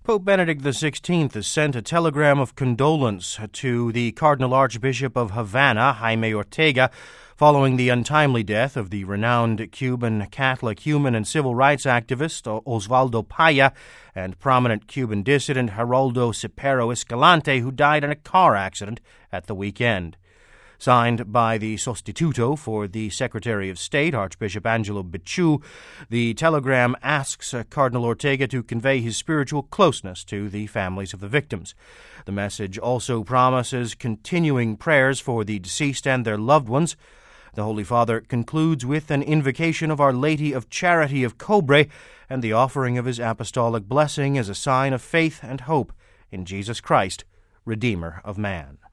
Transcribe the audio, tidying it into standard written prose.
Pope Benedict XVI has sent a telegram of condolence to the Cardinal Archbishop of Havana, Jaime Ortega, following the untimely death of the renowned Cuban Catholic human and civil rights activist Osvaldo Paya and prominent Cuban dissident Geraldo Cepero Escalante, who died in a car accident at the weekend. Signed by the Sostituto for the Secretary of State, Archbishop Angelo Becciu, the telegram asks Cardinal Ortega to convey his spiritual closeness to the families of the victims. The message also promises continuing prayers for the deceased and their loved ones. The Holy Father concludes with an invocation of Our Lady of Charity of Cobre and the offering of his apostolic blessing as a sign of faith and hope in Jesus Christ, Redeemer of man.